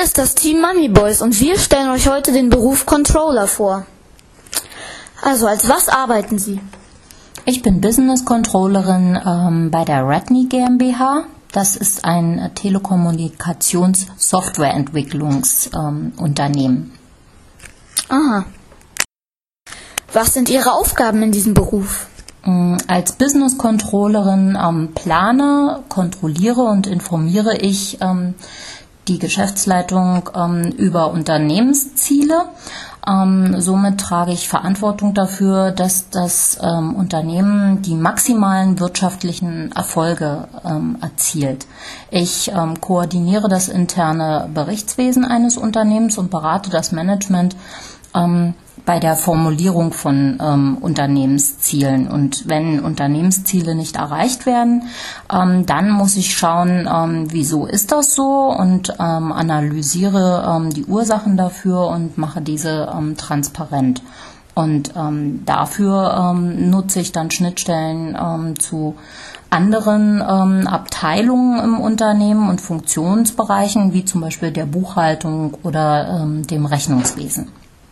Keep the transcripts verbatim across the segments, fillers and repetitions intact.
Hier ist das Team Mummy Boys und wir stellen euch heute den Beruf Controller vor. Also, als was arbeiten Sie? Ich bin Business Controllerin ähm, bei der Redmi GmbH. Das ist ein Telekommunikations-Softwareentwicklungsunternehmen. Ähm, Aha. Was sind Ihre Aufgaben in diesem Beruf? Als Business Controllerin ähm, plane, kontrolliere und informiere ich ähm, die Geschäftsleitung ähm, über Unternehmensziele. Ähm, somit trage ich Verantwortung dafür, dass das ähm, Unternehmen die maximalen wirtschaftlichen Erfolge ähm, erzielt. Ich ähm, koordiniere das interne Berichtswesen eines Unternehmens und berate das Management ähm, bei der Formulierung von ähm, Unternehmenszielen. Und wenn Unternehmensziele nicht erreicht werden, ähm, dann muss ich schauen, ähm, wieso ist das so, und ähm, analysiere ähm, die Ursachen dafür und mache diese ähm, transparent. Und ähm, dafür ähm, nutze ich dann Schnittstellen ähm, zu anderen ähm, Abteilungen im Unternehmen und Funktionsbereichen, wie zum Beispiel der Buchhaltung oder ähm, dem Rechnungswesen.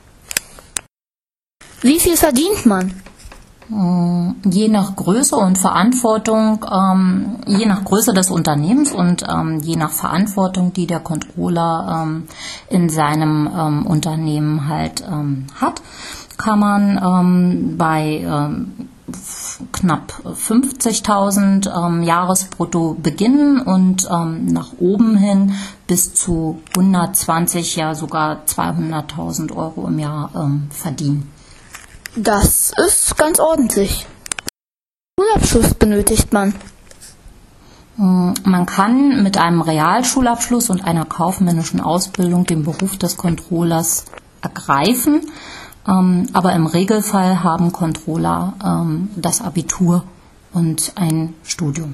Wie viel verdient man? Je nach Größe und Verantwortung, ähm, je nach Größe des Unternehmens und ähm, je nach Verantwortung, die der Controller ähm, in seinem ähm, Unternehmen halt ähm, hat, kann man ähm, bei ähm, knapp fünfzigtausend ähm, Jahresbrutto beginnen und ähm, nach oben hin bis zu hundertzwanzig, ja sogar zweihunderttausend Euro im Jahr ähm, verdienen. Das ist ganz ordentlich. Schulabschluss benötigt man. Man kann mit einem Realschulabschluss und einer kaufmännischen Ausbildung den Beruf des Controllers ergreifen, ähm, aber im Regelfall haben Controller ähm, das Abitur und ein Studium.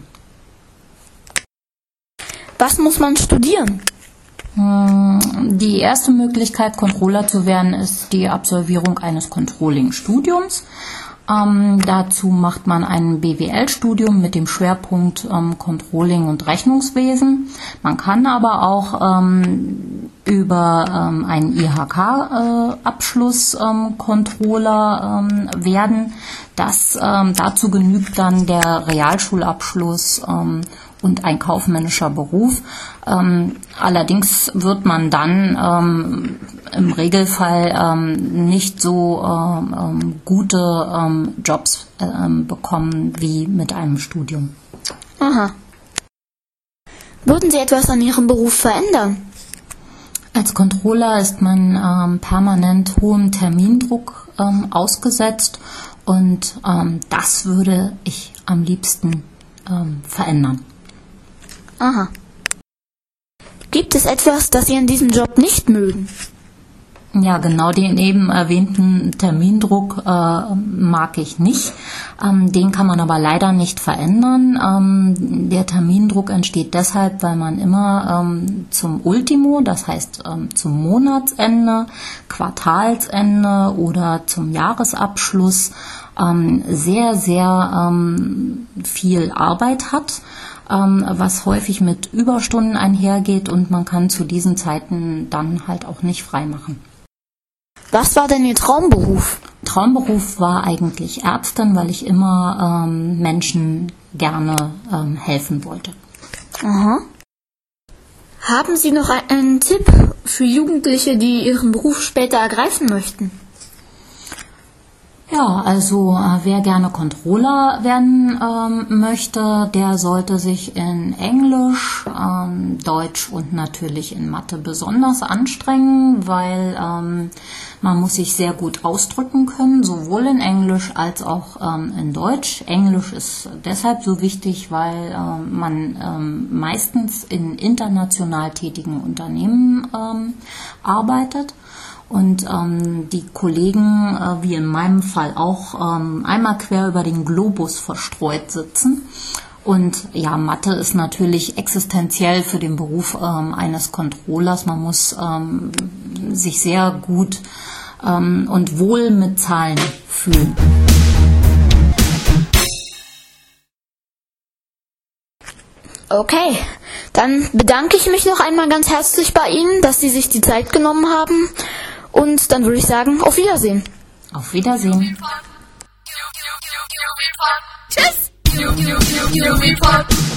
Was muss man studieren? Die erste Möglichkeit, Controller zu werden, ist die Absolvierung eines Controlling-Studiums. Ähm, dazu macht man ein B W L-Studium mit dem Schwerpunkt ähm, Controlling und Rechnungswesen. Man kann aber auch ähm, über ähm, einen I H K-Abschluss äh, ähm, Controller ähm, werden. Das, ähm, dazu genügt dann der Realschulabschluss ähm, und ein kaufmännischer Beruf. Ähm, allerdings wird man dann ähm, im Regelfall ähm, nicht so ähm, gute ähm, Jobs ähm, bekommen wie mit einem Studium. Aha. Würden Sie etwas an Ihrem Beruf verändern? Als Controller ist man ähm, permanent hohem Termindruck ähm, ausgesetzt, und ähm, das würde ich am liebsten ähm, verändern. Aha. Gibt es etwas, das Sie an diesem Job nicht mögen? Ja, genau den eben erwähnten Termindruck äh, mag ich nicht. Ähm, den kann man aber leider nicht verändern. Ähm, der Termindruck entsteht deshalb, weil man immer ähm, zum Ultimo, das heißt ähm, zum Monatsende, Quartalsende oder zum Jahresabschluss ähm, sehr, sehr ähm, viel Arbeit hat, ähm, was häufig mit Überstunden einhergeht, und man kann zu diesen Zeiten dann halt auch nicht frei machen. Was war denn Ihr Traumberuf? Traumberuf war eigentlich Ärztin, weil ich immer ähm, Menschen gerne ähm, helfen wollte. Aha. Haben Sie noch einen Tipp für Jugendliche, die ihren Beruf später ergreifen möchten? Ja, also äh, wer gerne Controller werden ähm, möchte, der sollte sich in Englisch, ähm, Deutsch und natürlich in Mathe besonders anstrengen, weil ähm, man muss sich sehr gut ausdrücken können, sowohl in Englisch als auch ähm, in Deutsch. Englisch ist deshalb so wichtig, weil ähm, man ähm, meistens in international tätigen Unternehmen ähm, arbeitet. Und ähm, die Kollegen, äh, wie in meinem Fall auch, ähm, einmal quer über den Globus verstreut sitzen. Und ja, Mathe ist natürlich existenziell für den Beruf ähm, eines Controllers. Man muss ähm, sich sehr gut ähm, und wohl mit Zahlen fühlen. Okay, Dann bedanke ich mich noch einmal ganz herzlich bei Ihnen, dass Sie sich die Zeit genommen haben. Und dann würde ich sagen, auf Wiedersehen. Auf Wiedersehen. Tschüss.